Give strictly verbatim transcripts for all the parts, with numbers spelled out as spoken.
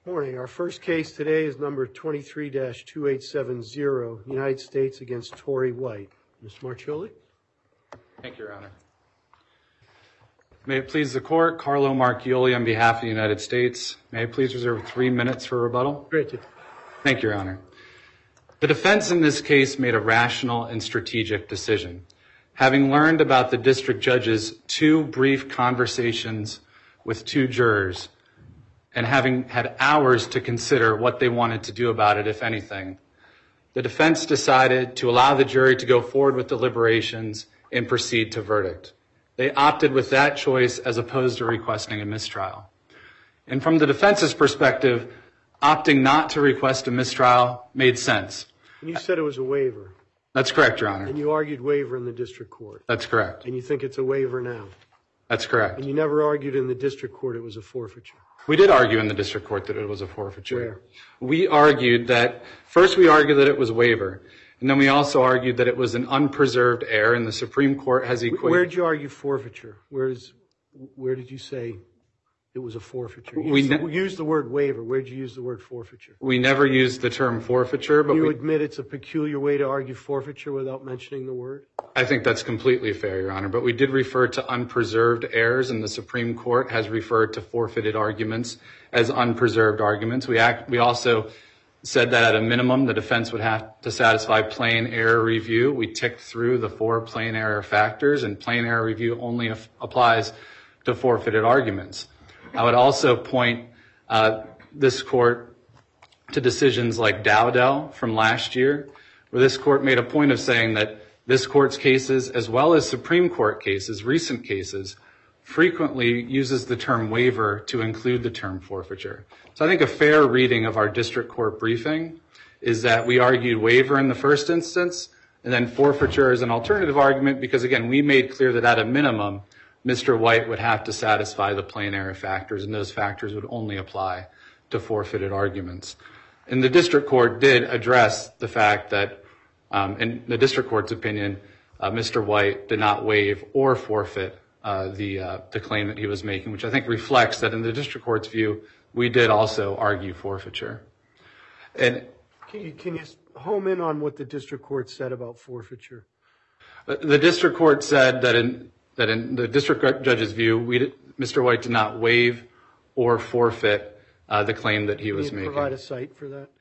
Morning. Our first case today is number twenty-three dash two eight seven zero, United States against Tory White. Mister Marchioli? Thank you, Your Honor. May it please the Court, Carlo Marchioli on behalf of the United States. May I please reserve three minutes for rebuttal? Granted. Thank you, Your Honor. The defense in this case made a rational and strategic decision. Having learned about the district judge's two brief conversations with two jurors, and having had hours to consider what they wanted to do about it, if anything, the defense decided to allow the jury to go forward with deliberations and proceed to verdict. They opted with that choice as opposed to requesting a mistrial. And from the defense's perspective, opting not to request a mistrial made sense. And you said it was a waiver. That's correct, Your Honor. And you argued waiver in the district court. That's correct. And you think it's a waiver now. That's correct. And you never argued in the district court it was a forfeiture. We did argue in the district court that it was a forfeiture. Where? We argued that, first we argued that it was waiver, and then we also argued that it was an unpreserved error, and the Supreme Court has equated... Where did you argue forfeiture? Where is, where did you say it was a forfeiture? You we used, ne- used the word waiver. Where did you use the word forfeiture? We never used the term forfeiture, but you we... admit it's a peculiar way to argue forfeiture without mentioning the word? I think that's completely fair, Your Honor, but we did refer to unpreserved errors, and the Supreme Court has referred to forfeited arguments as unpreserved arguments. We act, we also said that at a minimum the defense would have to satisfy plain error review. We ticked through the four plain error factors, and plain error review only af- applies to forfeited arguments. I would also point uh, this court to decisions like Dowdell from last year, where this court made a point of saying that this court's cases, as well as Supreme Court cases, recent cases, frequently uses the term waiver to include the term forfeiture. So I think a fair reading of our district court briefing is that we argued waiver in the first instance, and then forfeiture as an alternative argument, because again, we made clear that at a minimum, Mister White would have to satisfy the plain error factors, and those factors would only apply to forfeited arguments. And the district court did address the fact that, um, in the district court's opinion, uh, Mister White did not waive or forfeit uh, the uh, the claim that he was making, which I think reflects that in the district court's view, we did also argue forfeiture. And can you, can you home in on what the district court said about forfeiture? The district court said that in that in the district judge's view, we did, Mister White did not waive or forfeit uh, the claim that he Can was you making. Provide a cite for that?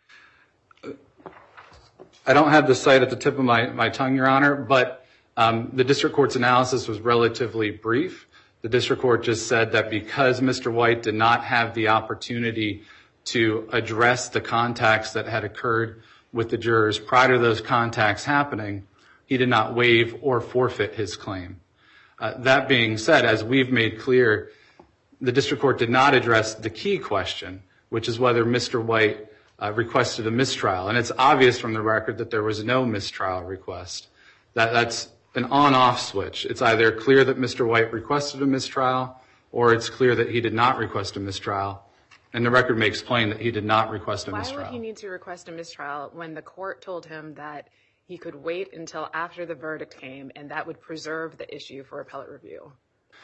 I don't have the cite at the tip of my, my tongue, Your Honor, but um, the district court's analysis was relatively brief. The district court just said that because Mister White did not have the opportunity to address the contacts that had occurred with the jurors prior to those contacts happening, he did not waive or forfeit his claim. Uh, that being said, as we've made clear, the district court did not address the key question, which is whether Mister White uh, requested a mistrial. And it's obvious from the record that there was no mistrial request. That, that's an on-off switch. It's either clear that Mister White requested a mistrial, or it's clear that he did not request a mistrial. And the record makes plain that he did not request a Why mistrial. Why would he need to request a mistrial when the court told him that he could wait until after the verdict came and that would preserve the issue for appellate review?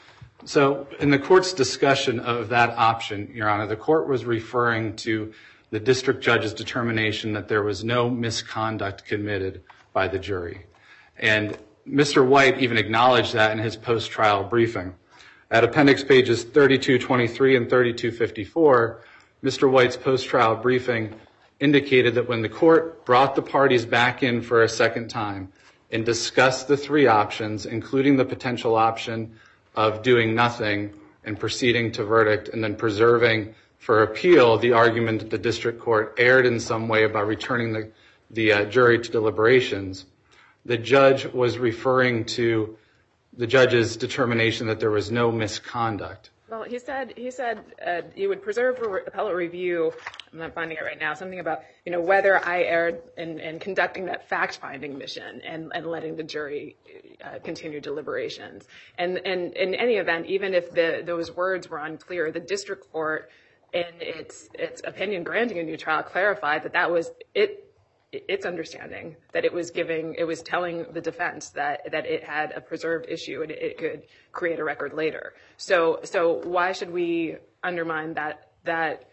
So in the court's discussion of that option, Your Honor, the court was referring to the district judge's determination that there was no misconduct committed by the jury. And Mister White even acknowledged that in his post-trial briefing. At appendix pages thirty-two twenty-three and thirty-two fifty-four, Mister White's post-trial briefing indicated that when the court brought the parties back in for a second time and discussed the three options, including the potential option of doing nothing and proceeding to verdict and then preserving for appeal the argument that the district court erred in some way by returning the, the uh, jury to deliberations, the judge was referring to the judge's determination that there was no misconduct. Well, he said he said uh, he would preserve for appellate review. I'm not finding it right now. Something about you know whether I erred in, in conducting that fact-finding mission and, and letting the jury uh, continue deliberations. And, and in any event, even if the, those words were unclear, the district court, in its its opinion granting a new trial, clarified that that was it. Its understanding that it was giving, it was telling the defense that, that it had a preserved issue and it could create a record later. So, so why should we undermine that, that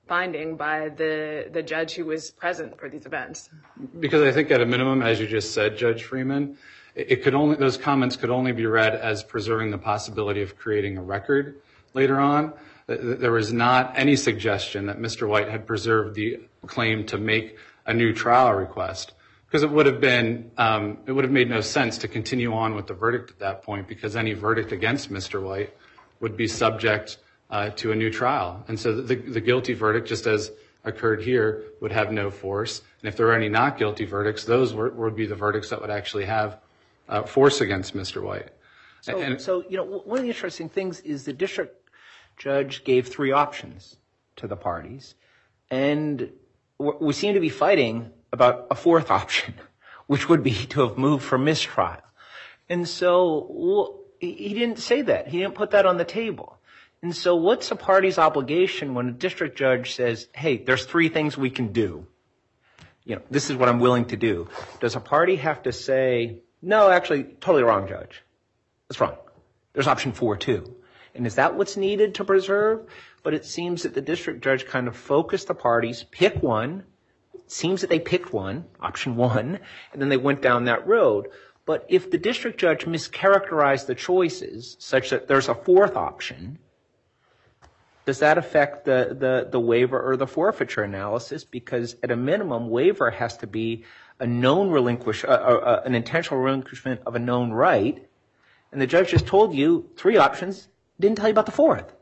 finding by the, the judge who was present for these events. Because I think at a minimum, as you just said, Judge Freeman, it, it could only, those comments could only be read as preserving the possibility of creating a record later on. There was not any suggestion that Mister White had preserved the claim to make a new trial request, because it would have been, um, it would have made no sense to continue on with the verdict at that point, because any verdict against Mister White would be subject uh, to a new trial. And so the, the guilty verdict, just as occurred here, would have no force. And if there were any not guilty verdicts, those were, would be the verdicts that would actually have uh, force against Mister White. So, and, so, you know, one of the interesting things is the district judge gave three options to the parties, and we seem to be fighting about a fourth option, which would be to have moved for mistrial. And so well, he didn't say that. He didn't put that on the table. And so what's a party's obligation when a district judge says, hey, there's three things we can do. You know, this is what I'm willing to do. Does a party have to say, no, actually, totally wrong, judge. That's wrong. There's option four, too. And is that what's needed to preserve? But it seems that the district judge kind of focused the parties, pick one. It seems that they picked one, option one, and then they went down that road. But if the district judge mischaracterized the choices such that there's a fourth option, does that affect the, the, the waiver or the forfeiture analysis? Because at a minimum, waiver has to be a known relinquish, uh, uh, an intentional relinquishment of a known right. And the judge just told you three options, didn't tell you about the fourth.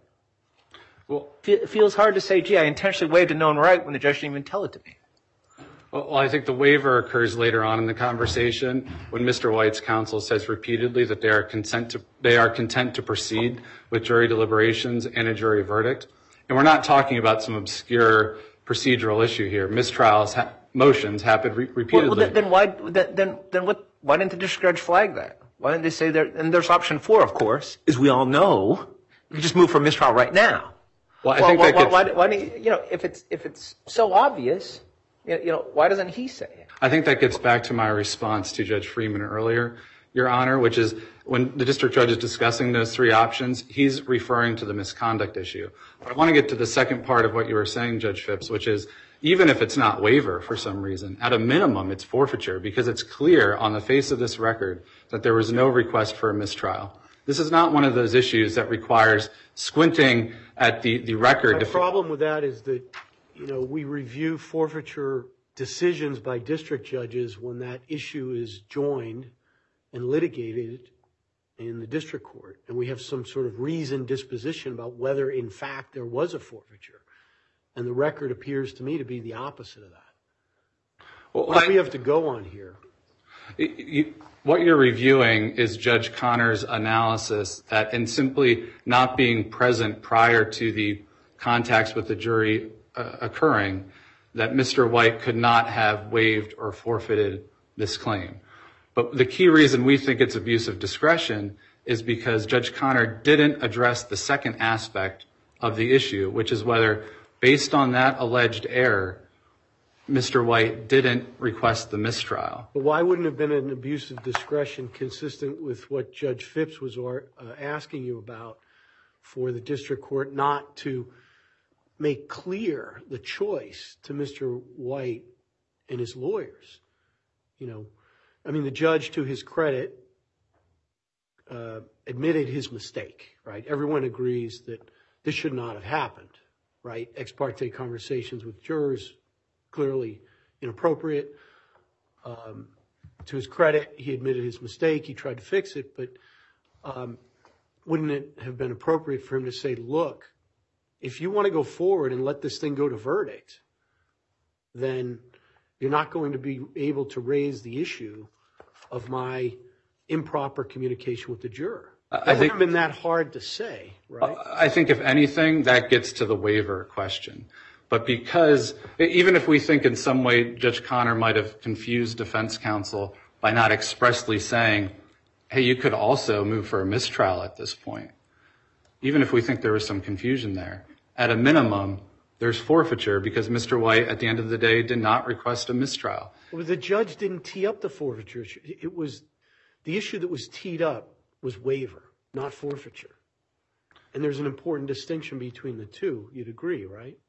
well, It feels hard to say, gee, I intentionally waived a known right when the judge didn't even tell it to me. Well, I think the waiver occurs later on in the conversation when Mister White's counsel says repeatedly that they are consent to, they are content to proceed with jury deliberations and a jury verdict. And we're not talking about some obscure procedural issue here. Mistrials, ha- motions happen re- repeatedly. Well, well, then why, then, then what, why didn't the district judge flag that? Why didn't they say there, and there's option four, of course, as we all know, you can just move for mistrial right now. Well, I well, think why, that gets, why, why, why do you, you know, if it's, if it's so obvious, you know, why doesn't he say it? I think that gets back to my response to Judge Freeman earlier, Your Honor, which is when the district judge is discussing those three options, he's referring to the misconduct issue. But I want to get to the second part of what you were saying, Judge Phipps, which is even if it's not waiver for some reason, at a minimum, it's forfeiture because it's clear on the face of this record that there was no request for a mistrial. This is not one of those issues that requires squinting at the, the record. The problem with that is that, you know, we review forfeiture decisions by district judges when that issue is joined and litigated in the district court. And we have some sort of reasoned disposition about whether, in fact, there was a forfeiture. And the record appears to me to be the opposite of that. Well, what I, do we have to go on here? You, what you're reviewing is Judge Connor's analysis that in simply not being present prior to the contacts with the jury uh, occurring, that Mister White could not have waived or forfeited this claim. But the key reason we think it's abuse of discretion is because Judge Connor didn't address the second aspect of the issue, which is whether, based on that alleged error, Mister White didn't request the mistrial. But why wouldn't it have been an abuse of discretion consistent with what Judge Phipps was uh, asking you about for the district court not to make clear the choice to Mister White and his lawyers? You know, I mean, the judge, to his credit, uh, admitted his mistake, right? Everyone agrees that this should not have happened, right? Ex parte conversations with jurors, clearly inappropriate. Um, to his credit, he admitted his mistake. He tried to fix it, but um, wouldn't it have been appropriate for him to say, look, if you want to go forward and let this thing go to verdict, then you're not going to be able to raise the issue of my improper communication with the juror. That I think, wouldn't have been that hard to say, right? I think, if anything, that gets to the waiver question. But because, even if we think in some way Judge Connor might have confused defense counsel by not expressly saying, hey, you could also move for a mistrial at this point, even if we think there was some confusion there, at a minimum, there's forfeiture because Mister White, at the end of the day, did not request a mistrial. Well, the judge didn't tee up the forfeiture issue. It was, the issue that was teed up was waiver, not forfeiture. And there's an important distinction between the two. You'd agree, right?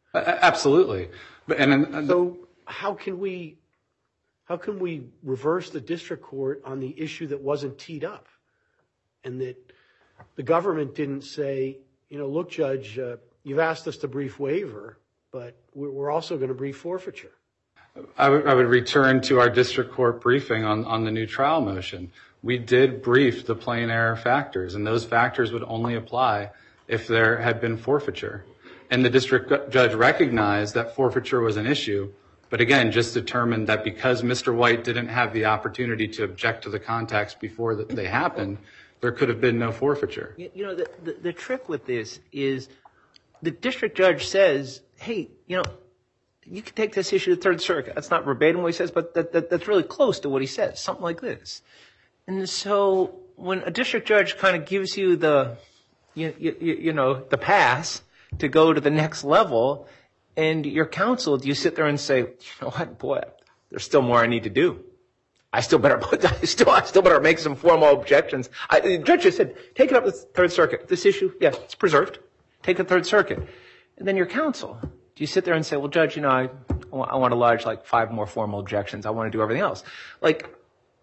Uh, absolutely. But, and, and So how can we, how can we reverse the district court on the issue that wasn't teed up? And that the government didn't say, you know, look, Judge, uh, you've asked us to brief waiver, but we're, we're also going to brief forfeiture. I would, I would return to our district court briefing on, on the new trial motion. We did brief the plain error factors, and those factors would only apply if there had been forfeiture. And the district judge recognized that forfeiture was an issue, but again, just determined that because Mister White didn't have the opportunity to object to the contacts before they happened, there could have been no forfeiture. You, you know, the, the, the trick with this is the district judge says, hey, you know, you can take this issue to the Third Circuit. That's not verbatim what he says, but that, that, that's really close to what he says, something like this. And so when a district judge kind of gives you the, you, you, you know, the pass to go to the next level, and you're counseled, you sit there and say, you know what, boy, there's still more I need to do. I still better put, I still, I still better make some formal objections. I, the judge just said, take it up to the Third Circuit. This issue, yeah, it's preserved. Take it to the Third Circuit. And then your counsel, do you sit there and say, well, Judge, you know, I, I want to lodge like five more formal objections. I want to do everything else. Like,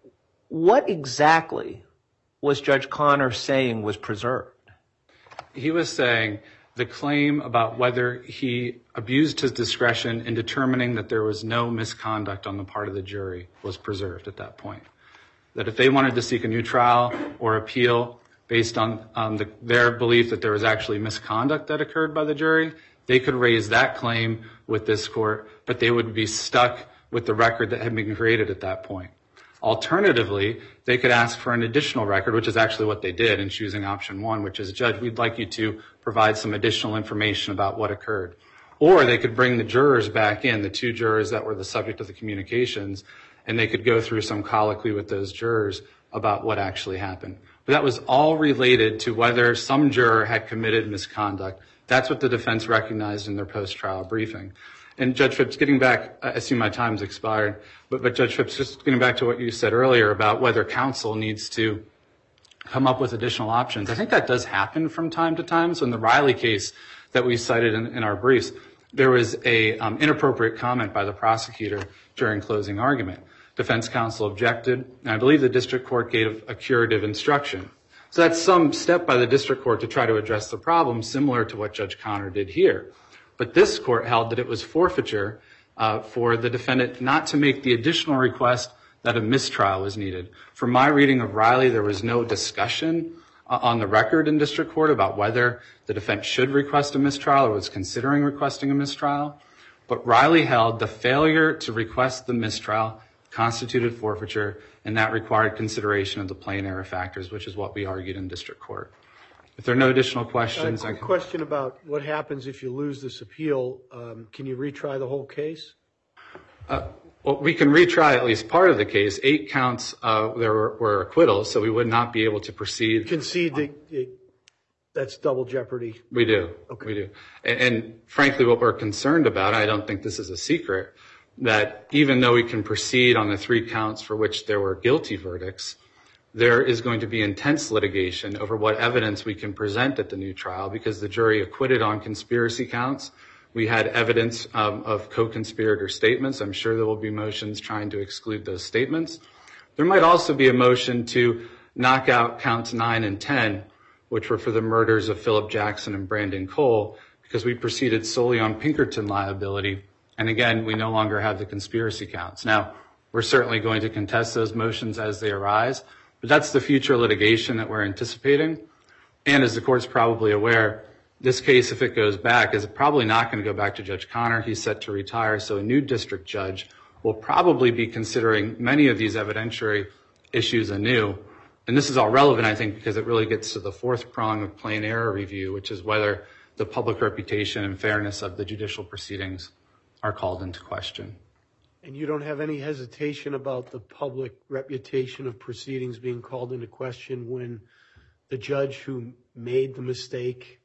what exactly was Judge Connor saying was preserved? He was saying the claim about whether he abused his discretion in determining that there was no misconduct on the part of the jury was preserved at that point. That if they wanted to seek a new trial or appeal based on um, the, their belief that there was actually misconduct that occurred by the jury, they could raise that claim with this court, but they would be stuck with the record that had been created at that point. Alternatively, they could ask for an additional record, which is actually what they did in choosing option one, which is, Judge, we'd like you to provide some additional information about what occurred. Or they could bring the jurors back in, the two jurors that were the subject of the communications, and they could go through some colloquy with those jurors about what actually happened. But that was all related to whether some juror had committed misconduct. That's what the defense recognized in their post-trial briefing. And Judge Phipps, getting back, I see my time's expired, but, but Judge Phipps, just getting back to what you said earlier about whether counsel needs to come up with additional options. I think that does happen from time to time. So in the Riley case that we cited in, in our briefs, there was a um, inappropriate comment by the prosecutor during closing argument. Defense counsel objected, and I believe the district court gave a curative instruction. So that's some step by the district court to try to address the problem, similar to what Judge Connor did here. But this court held that it was forfeiture uh, for the defendant not to make the additional request that a mistrial was needed. From my reading of Riley, there was no discussion uh, on the record in district court about whether the defense should request a mistrial or was considering requesting a mistrial. But Riley held the failure to request the mistrial constituted forfeiture, and that required consideration of the plain error factors, which is what we argued in district court. If there are no additional questions, I have a question about what happens if you lose this appeal. Um, can you retry the whole case? Uh, well, we can retry at least part of the case. Eight counts uh, there were, were acquittals, so we would not be able to proceed. Concede that it, that's double jeopardy. We do. Okay. We do. And, and frankly, what we're concerned about, I don't think this is a secret, that even though we can proceed on the three counts for which there were guilty verdicts, there is going to be intense litigation over what evidence we can present at the new trial because the jury acquitted on conspiracy counts. We had evidence um, of co-conspirator statements. I'm sure there will be motions trying to exclude those statements. There might also be a motion to knock out counts nine and ten, which were for the murders of Philip Jackson and Brandon Cole, because we proceeded solely on Pinkerton liability. And again, we no longer have the conspiracy counts. Now, we're certainly going to contest those motions as they arise, but that's the future litigation that we're anticipating. And as the court's probably aware, this case, if it goes back, is probably not going to go back to Judge Connor. He's set to retire, so a new district judge will probably be considering many of these evidentiary issues anew. And this is all relevant, I think, because it really gets to the fourth prong of plain error review, which is whether the public reputation and fairness of the judicial proceedings are called into question. And you don't have any hesitation about the public reputation of proceedings being called into question when the judge who made the mistake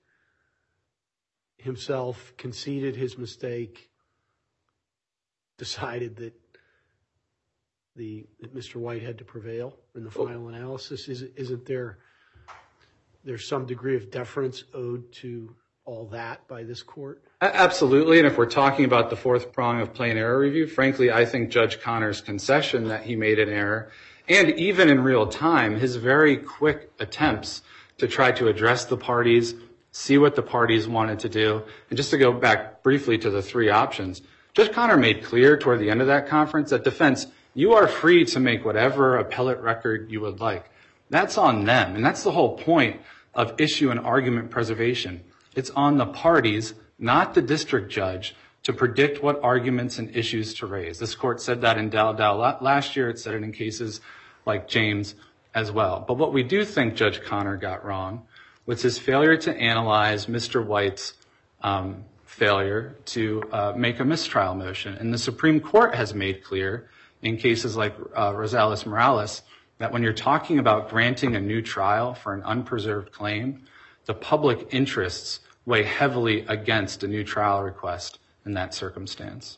himself conceded his mistake, decided that the that Mister White had to prevail in the final analysis? Is, isn't there there's some degree of deference owed to all that by this court? Absolutely, and if we're talking about the fourth prong of plain error review, frankly, I think Judge Connor's concession that he made an error, and even in real time, his very quick attempts to try to address the parties, see what the parties wanted to do, and just to go back briefly to the three options, Judge Connor made clear toward the end of that conference that defense, you are free to make whatever appellate record you would like. That's on them, and that's the whole point of issue and argument preservation. It's on the parties, not the district judge, to predict what arguments and issues to raise. This court said that in Dowdell last year. It said it in cases like James as well. But what we do think Judge Connor got wrong was his failure to analyze Mister White's um, failure to uh, make a mistrial motion. And the Supreme Court has made clear in cases like uh, Rosales Morales that when you're talking about granting a new trial for an unpreserved claim, the public interests weigh heavily against a new trial request in that circumstance.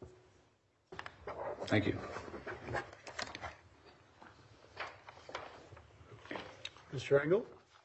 Thank you. Mister Engel?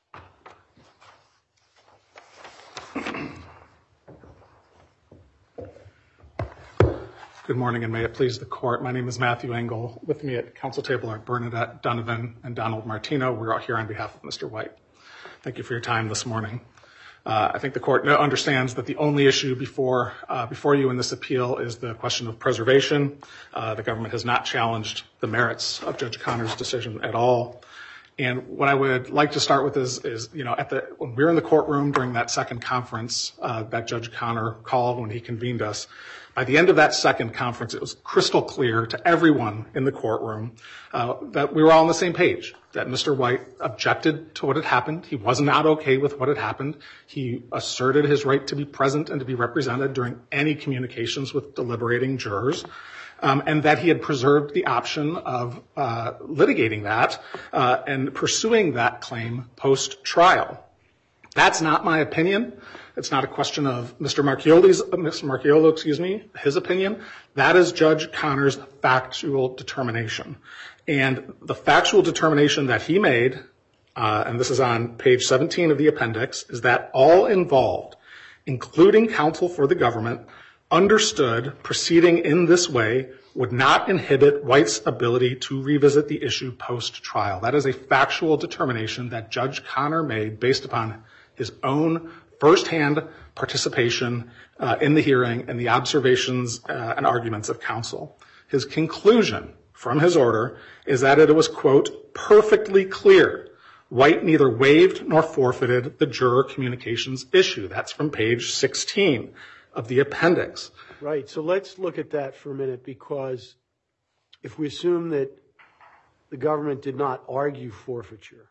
Good morning, and may it please the court. My name is Matthew Engel. With me at council table are Bernadette Donovan and Donald Martino. We're out here on behalf of Mister White. Thank you for your time this morning. Uh, I think the court understands that the only issue before uh, before you in this appeal is the question of preservation. Uh, the government has not challenged the merits of Judge Connor's decision at all. And what I would like to start with is, is you know, at the when we were in the courtroom during that second conference uh, that Judge Connor called when he convened us, by the end of that second conference, it was crystal clear to everyone in the courtroom uh, that we were all on the same page, that Mister White objected to what had happened. He was not okay with what had happened. He asserted his right to be present and to be represented during any communications with deliberating jurors, um, and that he had preserved the option of uh, litigating that uh, and pursuing that claim post-trial. That's not my opinion. It's not a question of Mister Marchioli's, Mister Marchiolo, excuse me, his opinion. That is Judge Connor's factual determination. And the factual determination that he made, uh, and this is on page seventeen of the appendix, is that all involved, including counsel for the government, understood proceeding in this way would not inhibit White's ability to revisit the issue post-trial. That is a factual determination that Judge Connor made based upon his own firsthand participation uh, in the hearing and the observations uh, and arguments of counsel. His conclusion from his order is that it was, quote, perfectly clear White neither waived nor forfeited the juror communications issue. That's from page sixteen of the appendix. Right. So let's look at that for a minute, because if we assume that the government did not argue forfeiture,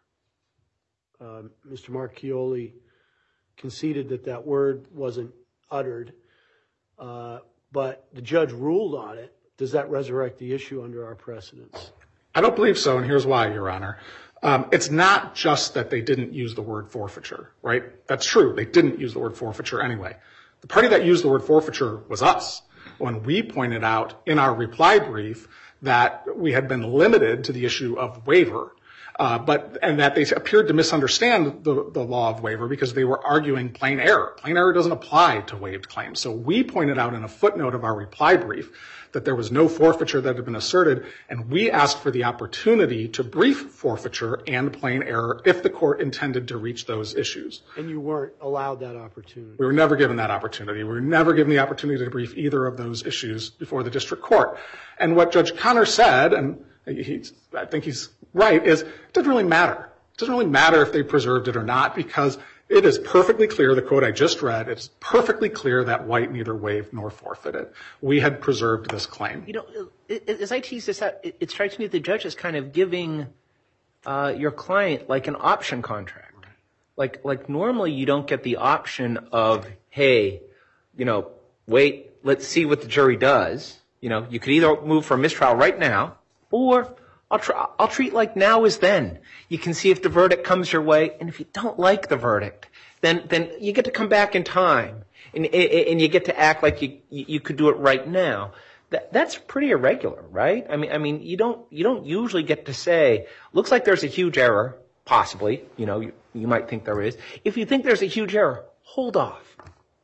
uh, Mister Marchioli conceded that that word wasn't uttered, uh, but the judge ruled on it. Does that resurrect the issue under our precedents? I don't believe so, and here's why, Your Honor. Um, it's not just that they didn't use the word forfeiture, right? That's true. They didn't use the word forfeiture anyway. The party that used the word forfeiture was us, when we pointed out in our reply brief that we had been limited to the issue of waiver. Uh, but and that they appeared to misunderstand the, the law of waiver because they were arguing plain error. Plain error doesn't apply to waived claims. So we pointed out in a footnote of our reply brief that there was no forfeiture that had been asserted, and we asked for the opportunity to brief forfeiture and plain error if the court intended to reach those issues. And you weren't allowed that opportunity? We were never given that opportunity. We were never given the opportunity to brief either of those issues before the district court. And what Judge Connor said, and he's, I think he's right, is it doesn't really matter. It doesn't really matter if they preserved it or not, because it is perfectly clear, the quote I just read, it's perfectly clear that White neither waived nor forfeited. We had preserved this claim. You know, as I tease this out, it, it strikes me that the judge is kind of giving uh, your client like an option contract. Right. Like, like normally you don't get the option of, hey, you know, wait, let's see what the jury does. You know, you could either move for a mistrial right now, or I'll, try, I'll treat like now is then. You can see if the verdict comes your way, and if you don't like the verdict, then then you get to come back in time, and and you get to act like you you could do it right now. That that's pretty irregular, right? I mean I mean you don't you don't usually get to say, looks like there's a huge error, possibly. You know, you, you might think there is. If you think there's a huge error, hold off.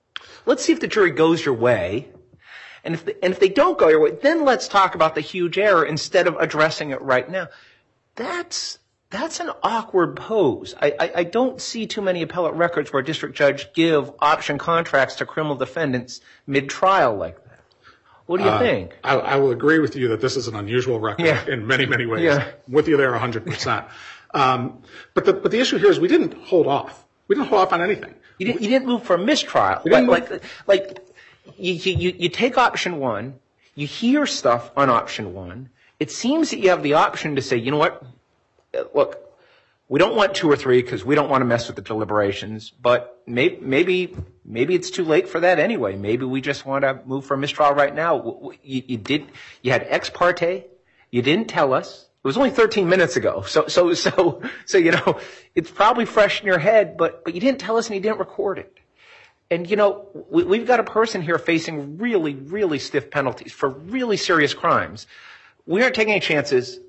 let's see if the jury goes your way. And if, the, and if they don't go your way, then let's talk about the huge error instead of addressing it right now. That's, that's an awkward pose. I, I, I don't see too many appellate records where a district judge give option contracts to criminal defendants mid-trial like that. What do you uh, think? I, I will agree with you that this is an unusual record yeah. in many, many ways. Yeah. With you there one hundred percent. Um, but, the, but the issue here is we didn't hold off. We didn't hold off on anything. You didn't, you didn't move for a mistrial. Like, like, like you, you, you take option one, you hear stuff on option one. It seems that you have the option to say, you know what, look, we don't want two or three because we don't want to mess with the deliberations, but may, maybe maybe it's too late for that anyway. Maybe we just want to move for a mistrial right now. You, you did, you had ex parte. You didn't tell us. It was only thirteen minutes ago. So, so, so, so, you know, it's probably fresh in your head, but, but you didn't tell us and you didn't record it. And, you know, we, we've got a person here facing really, really stiff penalties for really serious crimes. We aren't taking any chances.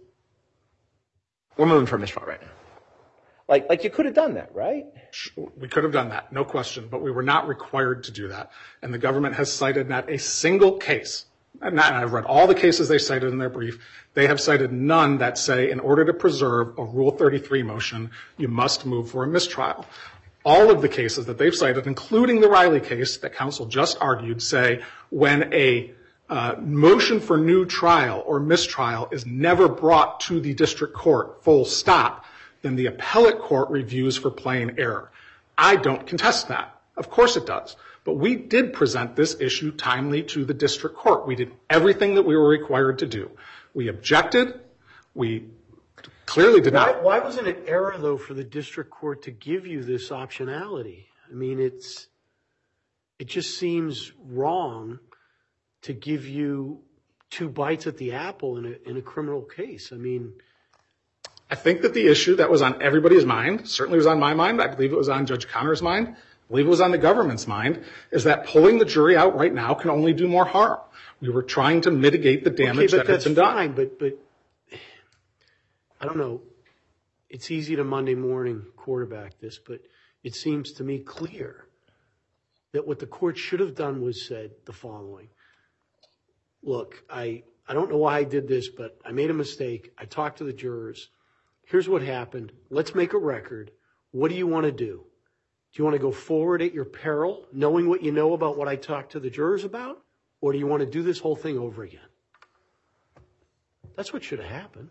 We're moving for a mistrial right now. Like, like you could have done that, right? We could have done that, no question, but we were not required to do that. And the government has cited not a single case. And I've read all the cases they cited in their brief. They have cited none that say in order to preserve a Rule thirty-three motion, you must move for a mistrial. All of the cases that they've cited, including the Riley case that counsel just argued, say when a uh, motion for new trial or mistrial is never brought to the district court, full stop, then the appellate court reviews for plain error. I don't contest that. Of course it does. But we did present this issue timely to the district court. We did everything that we were required to do. We objected. We clearly did not. Why, why wasn't it error, though, for the district court to give you this optionality? I mean, it's it just seems wrong to give you two bites at the apple in a, in a criminal case. I mean, I think that the issue that was on everybody's mind, certainly was on my mind, I believe it was on Judge Conner's mind, I believe it was on the government's mind, is that pulling the jury out right now can only do more harm. We were trying to mitigate the damage okay, that had been done. Fine, but, but I don't know. It's easy to Monday morning quarterback this, but it seems to me clear that what the court should have done was said the following. Look, I, I don't know why I did this, but I made a mistake. I talked to the jurors. Here's what happened. Let's make a record. What do you want to do? Do you want to go forward at your peril, knowing what you know about what I talked to the jurors about? Or do you want to do this whole thing over again? That's what should have happened.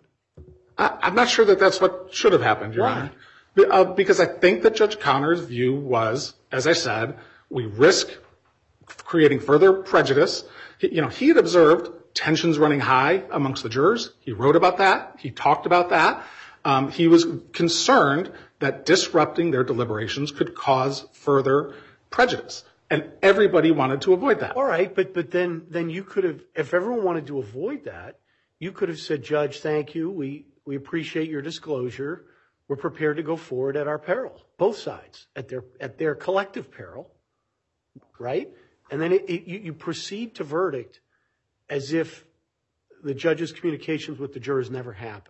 I, I'm not sure that that's what should have happened, Your Honor. Uh, because I think that Judge Conner's view was, as I said, we risk creating further prejudice. He, you know, he had observed tensions running high amongst the jurors. He wrote about that. He talked about that. Um, he was concerned that disrupting their deliberations could cause further prejudice. And everybody wanted to avoid that. All right, but but then then you could have, if everyone wanted to avoid that, you could have said, Judge, thank you. We we appreciate your disclosure. We're prepared to go forward at our peril, both sides, at their at their collective peril, right? And then it, it, you, you proceed to verdict as if the judge's communications with the jurors never happened.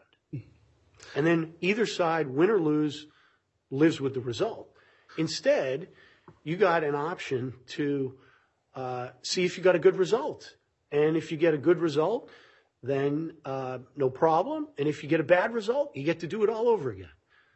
And then either side, win or lose, lives with the result. Instead, you got an option to uh, see if you got a good result. And if you get a good result, then uh, no problem. And if you get a bad result, you get to do it all over again.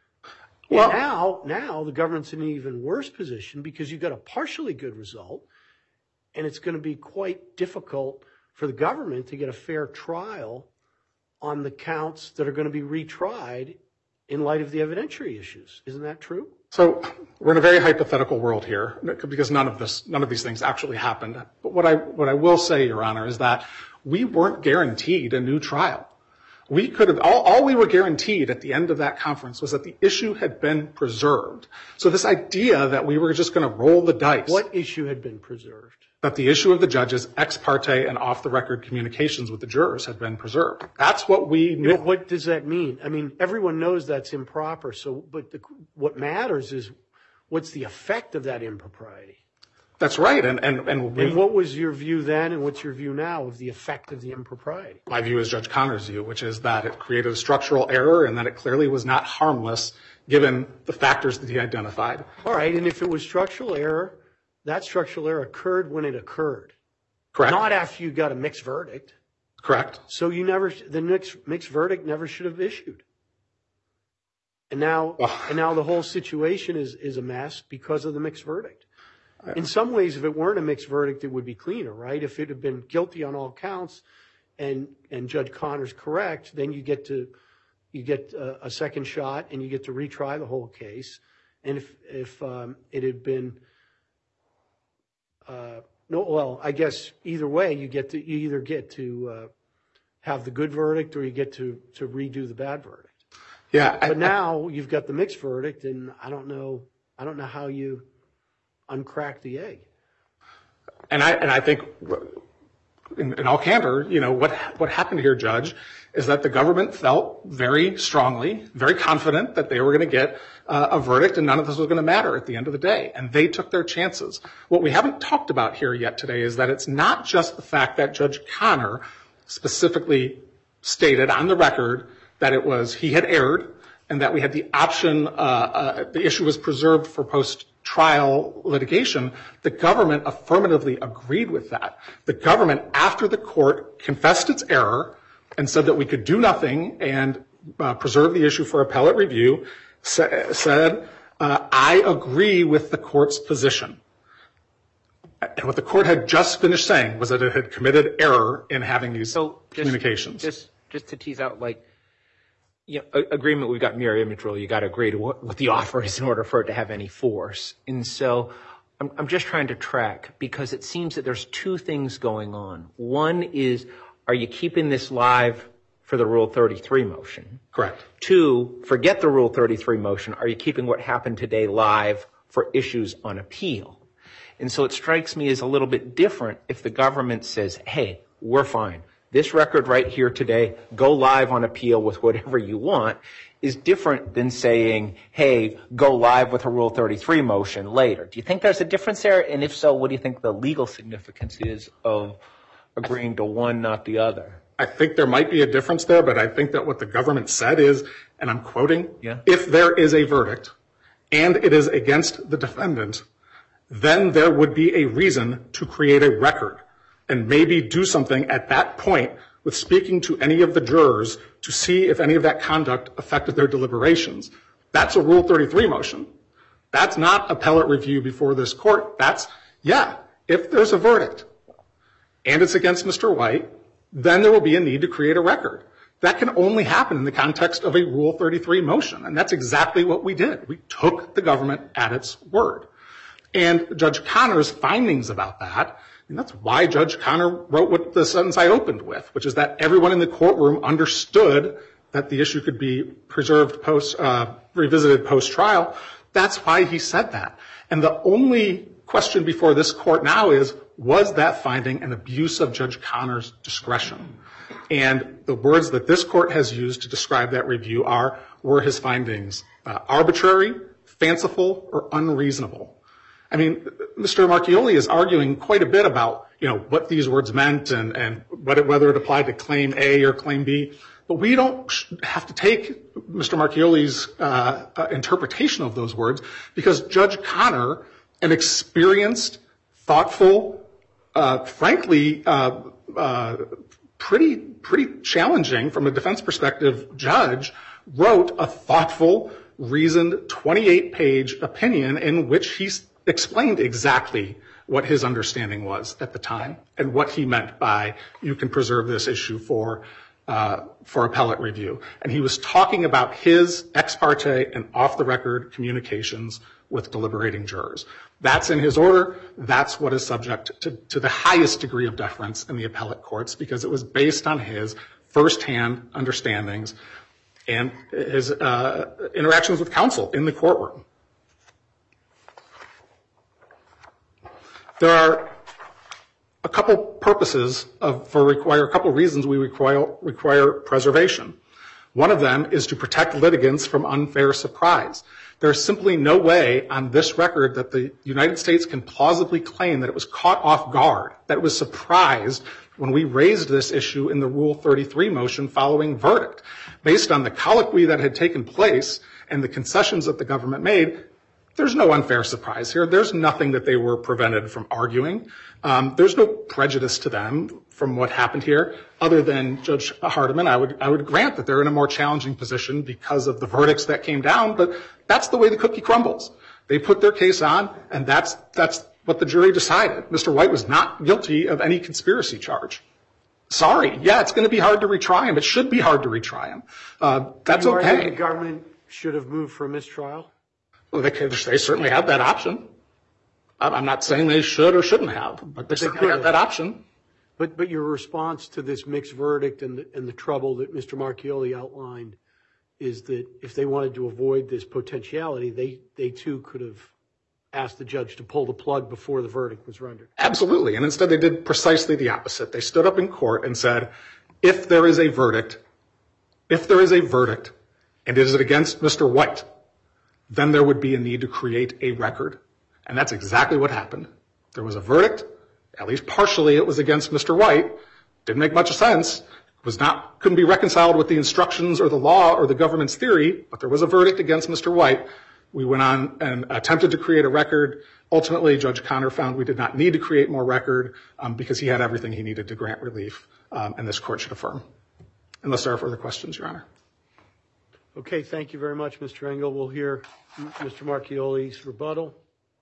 Well, and now, now the government's in an even worse position because you got a partially good result, and it's going to be quite difficult for the government to get a fair trial on the counts that are going to be retried in light of the evidentiary issues. Isn't that true? So we're in a very hypothetical world here because none of this, none of these things actually happened. But what I, what I will say, Your Honor, is that we weren't guaranteed a new trial. We could have, all, all we were guaranteed at the end of that conference was that the issue had been preserved. So this idea that we were just going to roll the dice. What issue had been preserved? That the issue of the judge's ex parte and off-the-record communications with the jurors had been preserved. That's what we knew. But what does that mean? I mean, everyone knows that's improper. So, but the, what matters is what's the effect of that impropriety? That's right. And, and, and, we, and what was your view then and what's your view now of the effect of the impropriety? My view is Judge Conner's view, which is that it created a structural error and that it clearly was not harmless given the factors that he identified. All right. And if it was structural error, that structural error occurred when it occurred. Correct. Not after you got a mixed verdict. Correct. So you never, the mixed, mixed verdict never should have issued. And now, Oh. and now the whole situation is, is a mess because of the mixed verdict. In some ways, if it weren't a mixed verdict, it would be cleaner, right? If it had been guilty on all counts and, and Judge Connor's correct, then you get to, you get a, a second shot and you get to retry the whole case. And if, if, um, it had been, uh, no, well, I guess either way, you get to, you either get to, uh, have the good verdict or you get to, to redo the bad verdict. Yeah. I- But now you've got the mixed verdict, and I don't know, I don't know how you uncrack the egg. And I and I think, in, in all candor, you know, what what happened here, Judge, is that the government felt very strongly, very confident that they were going to get uh, a verdict and none of this was going to matter at the end of the day. And they took their chances. What we haven't talked about here yet today is that it's not just the fact that Judge Connor specifically stated on the record that it was he had erred and that we had the option, uh, uh, the issue was preserved for post-trial litigation. The government affirmatively agreed with that. The government, after the court confessed its error and said that we could do nothing and uh, preserve the issue for appellate review, sa- said, uh, I agree with the court's position. And what the court had just finished saying was that it had committed error in having these So just, communications. Just, just to tease out, like, you know, a- agreement, we've got mirror image rule. You got to agree to what, what the offer is in order for it to have any force. And so I'm, I'm just trying to track because it seems that there's two things going on. One is, are you keeping this live for the Rule thirty-three motion? Correct. Two, forget the Rule thirty-three motion. Are you keeping what happened today live for issues on appeal? And so it strikes me as a little bit different if the government says, hey, we're fine. This record right here today, go live on appeal with whatever you want, is different than saying, hey, go live with a Rule thirty-three motion later. Do you think there's a difference there? And if so, what do you think the legal significance is of agreeing to one, not the other? I think there might be a difference there, but I think that what the government said is, and I'm quoting, Yeah. if there is a verdict and it is against the defendant, then there would be a reason to create a record and maybe do something at that point with speaking to any of the jurors to see if any of that conduct affected their deliberations. That's a Rule thirty-three motion. That's not appellate review before this court. That's, yeah, if there's a verdict and it's against Mister White, then there will be a need to create a record. That can only happen in the context of a Rule thirty-three motion, and that's exactly what we did. We took the government at its word. And Judge Connor's findings about that, and that's why Judge Connor wrote what the sentence I opened with, which is that everyone in the courtroom understood that the issue could be preserved post, uh, revisited post-trial. That's why he said that. And the only question before this court now is, was that finding an abuse of Judge Connor's discretion? And the words that this court has used to describe that review are, were his findings uh, arbitrary, fanciful, or unreasonable? I mean, Mister Marchioli is arguing quite a bit about, you know, what these words meant and, and whether it applied to Claim A or Claim B. But we don't have to take Mister Marchioli's uh, uh, interpretation of those words because Judge Connor, an experienced, thoughtful, uh, frankly, uh, uh, pretty, pretty challenging from a defense perspective judge, wrote a thoughtful, reasoned twenty-eight page opinion in which he explained exactly what his understanding was at the time and what he meant by you can preserve this issue for uh, for appellate review. And he was talking about his ex parte and off-the-record communications with deliberating jurors. That's in his order. That's what is subject to, to the highest degree of deference in the appellate courts because it was based on his firsthand understandings and his uh, interactions with counsel in the courtroom. There are a couple purposes of, for require, a couple reasons we require, require preservation. One of them is to protect litigants from unfair surprise. There's simply no way on this record that the United States can plausibly claim that it was caught off guard, that it was surprised when we raised this issue in the Rule thirty-three motion following verdict. Based on the colloquy that had taken place and the concessions that the government made, There's no unfair surprise here. There's nothing that they were prevented from arguing. Um, there's no prejudice to them from what happened here, other than Judge Hardiman. I would I would grant that they're in a more challenging position because of the verdicts that came down, but that's the way the cookie crumbles. They put their case on, and that's that's what the jury decided. Mister White was not guilty of any conspiracy charge. Sorry. Yeah, it's going to be hard to retry him. It should be hard to retry him. Uh, that's you argue okay. The government should have moved for a mistrial? Well, they, could, they certainly have that option. I'm not saying they should or shouldn't have, but they, they certainly have that option. But but your response to this mixed verdict and the, and the trouble that Mister Marchioli outlined is that if they wanted to avoid this potentiality, they, they too could have asked the judge to pull the plug before the verdict was rendered. Absolutely. And instead they did precisely the opposite. They stood up in court and said, if there is a verdict, if there is a verdict, and is it against Mister White, then there would be a need to create a record. And that's exactly what happened. There was a verdict, at least partially it was against Mister White. Didn't make much sense. Was not, couldn't be reconciled with the instructions or the law or the government's theory, but there was a verdict against Mister White. We went on and attempted to create a record. Ultimately, Judge Conner found we did not need to create more record um, because he had everything he needed to grant relief, um, and this court should affirm. Unless there are further questions, Your Honor. Okay, thank you very much, Mister Engel. We'll hear Mister Marchioli's rebuttal.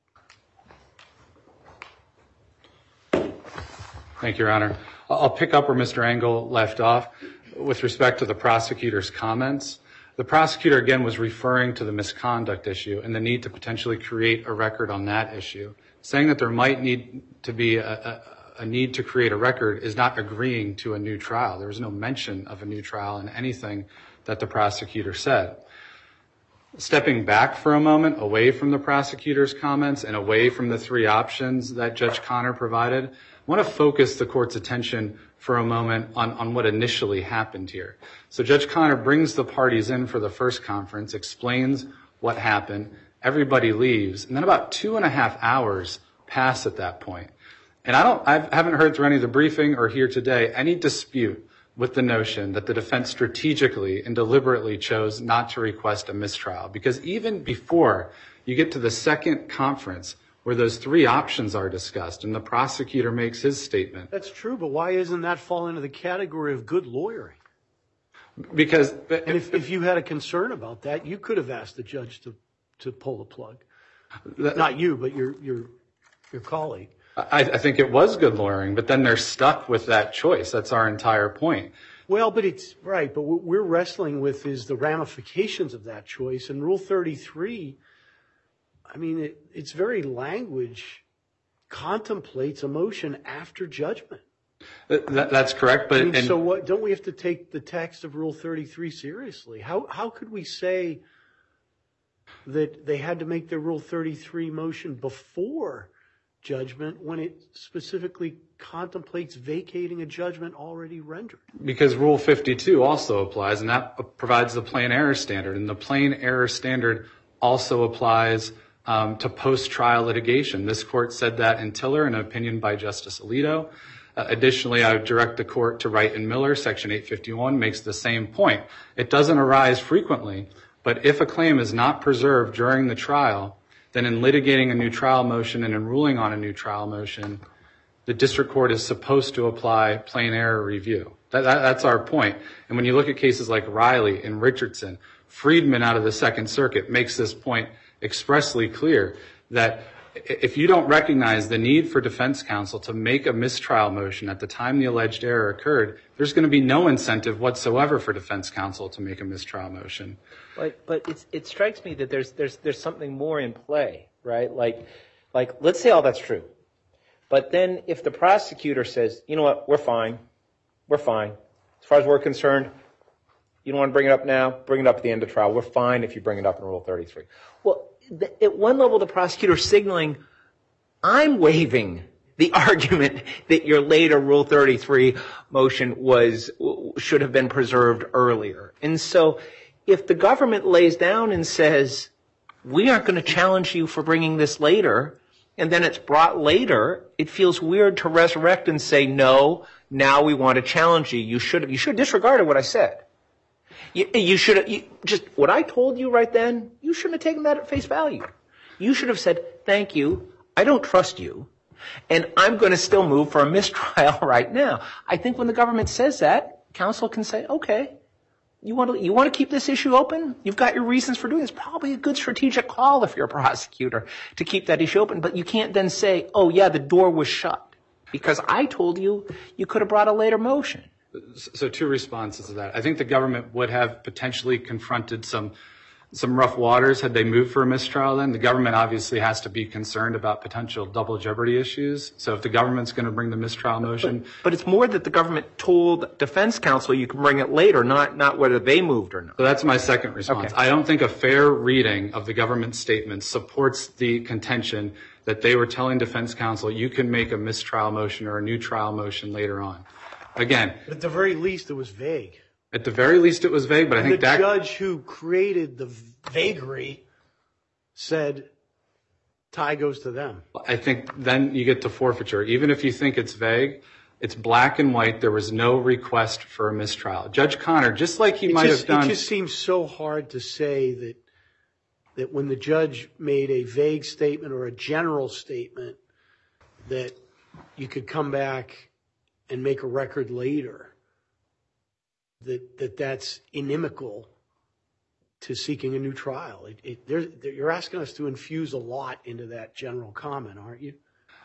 Thank you, Your Honor. I'll pick up where Mister Engel left off with respect to the prosecutor's comments. The prosecutor, again, was referring to the misconduct issue and the need to potentially create a record on that issue. Saying that there might need to be a, a, a need to create a record is not agreeing to a new trial. There was no mention of a new trial in anything that the prosecutor said. Stepping back for a moment, away from the prosecutor's comments and away from the three options that Judge Conner provided, I want to focus the court's attention for a moment on, on what initially happened here. So Judge Conner brings the parties in for the first conference, explains what happened, everybody leaves, and then about two and a half hours pass at that point. And I don't, I haven't heard through any of the briefing or here today any dispute with the notion that the defense strategically and deliberately chose not to request a mistrial. Because even before you get to the second conference where those three options are discussed and the prosecutor makes his statement. That's true, but why isn't that fall into the category of good lawyering? Because and if, if you had a concern about that, you could have asked the judge to, to pull the plug. That, Not you, but your your your colleague. I, I think it was good lawyering, but then they're stuck with that choice. That's our entire point. Well, but it's right. But what we're wrestling with is the ramifications of that choice. And Rule thirty-three, I mean, it, its very language contemplates a motion after judgment. That, that's correct. But I mean, and, so what? Don't we have to take the text of Rule thirty-three seriously? How how could we say that they had to make their Rule thirty-three motion before judgment when it specifically contemplates vacating a judgment already rendered? Because Rule fifty-two also applies, and that provides the plain error standard. And the plain error standard also applies um, to post-trial litigation. This court said that in Tiller, an opinion by Justice Alito. Uh, additionally, I would direct the court to Wright and Miller. Section eight fifty-one makes the same point. It doesn't arise frequently, but if a claim is not preserved during the trial, then in litigating a new trial motion and in ruling on a new trial motion, the district court is supposed to apply plain error review. That, that, that's our point. And when you look at cases like Riley and Richardson, Friedman out of the Second Circuit makes this point expressly clear that if you don't recognize the need for defense counsel to make a mistrial motion at the time the alleged error occurred, there's going to be no incentive whatsoever for defense counsel to make a mistrial motion. But but it's, it strikes me that there's there's there's something more in play, right? Like like let's say all that's true, but then if the prosecutor says, you know what, we're fine, we're fine, as far as we're concerned, you don't want to bring it up now, bring it up at the end of trial. We're fine if you bring it up in Rule thirty-three. Well, th- at one level, the prosecutor is signaling, I'm waiving the argument that your later Rule thirty-three motion was should have been preserved earlier. And so if the government lays down and says, we aren't going to challenge you for bringing this later, and then it's brought later, it feels weird to resurrect and say, no, now we want to challenge you. You should have, you should have disregarded what I said. You, you should have, you, just what I told you right then, you shouldn't have taken that at face value. You should have said, thank you, I don't trust you, and I'm going to still move for a mistrial right now. I think when the government says that, counsel can say, okay, you want to you want to keep this issue open? You've got your reasons for doing this. Probably a good strategic call if you're a prosecutor to keep that issue open. But you can't then say, oh, yeah, the door was shut because I told you you could have brought a later motion. So two responses to that. I think the government would have potentially confronted some some rough waters had they moved for a mistrial then. The government obviously has to be concerned about potential double jeopardy issues. So if the government's going to bring the mistrial motion. But, but it's more that the government told defense counsel you can bring it later, not, not whether they moved or not. So that's my second response. Okay. I don't think a fair reading of the government statement supports the contention that they were telling defense counsel you can make a mistrial motion or a new trial motion later on. Again. But at the very least, it was vague. At the very least, it was vague, but I think the that. The judge who created the vagary said tie goes to them. I think then you get to forfeiture. Even if you think it's vague, it's black and white. There was no request for a mistrial. Judge Conner, just like he it might just, have done. It just seems so hard to say that that when the judge made a vague statement or a general statement that you could come back and make a record later. That, that that's inimical to seeking a new trial. It, it, there, you're asking us to infuse a lot into that general comment, aren't you?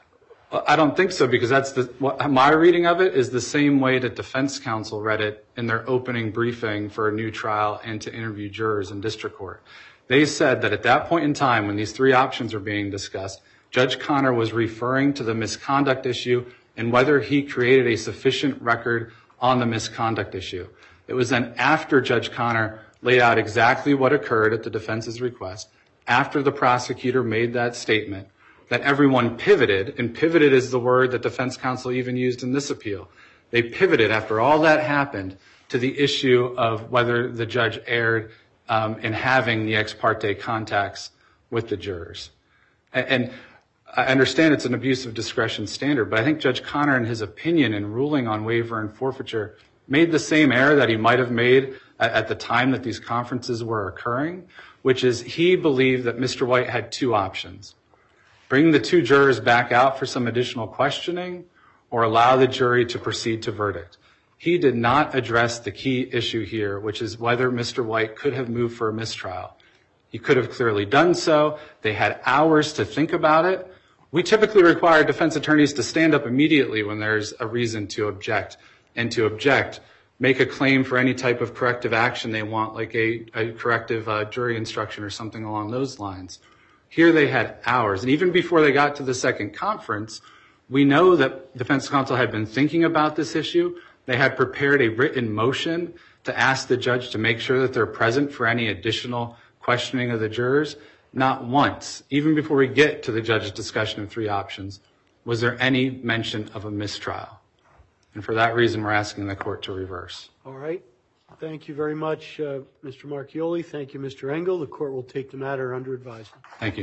I don't think so, because that's the what, my reading of it is the same way that defense counsel read it in their opening briefing for a new trial and to interview jurors in district court. They said that at that point in time, when these three options are being discussed, Judge Conner was referring to the misconduct issue and whether he created a sufficient record on the misconduct issue. It was then after Judge Conner laid out exactly what occurred at the defense's request, after the prosecutor made that statement, that everyone pivoted, and pivoted is the word that defense counsel even used in this appeal. They pivoted after all that happened to the issue of whether the judge erred um, in having the ex parte contacts with the jurors. And, and I understand it's an abuse of discretion standard, but I think Judge Conner, in his opinion in ruling on waiver and forfeiture, made the same error that he might have made at, at the time that these conferences were occurring, which is he believed that Mister White had two options. Bring the two jurors back out for some additional questioning or allow the jury to proceed to verdict. He did not address the key issue here, which is whether Mister White could have moved for a mistrial. He could have clearly done so. They had hours to think about it. We typically require defense attorneys to stand up immediately when there's a reason to object, and to object, make a claim for any type of corrective action they want, like a, a corrective uh, jury instruction or something along those lines. Here they had hours. And even before they got to the second conference, we know that defense counsel had been thinking about this issue. They had prepared a written motion to ask the judge to make sure that they're present for any additional questioning of the jurors. Not once, even before we get to the judge's discussion of three options, was there any mention of a mistrial. And for that reason, we're asking the court to reverse. All right. Thank you very much, uh, Mister Marchioli. Thank you, Mister Engel. The court will take the matter under advisement. Thank you.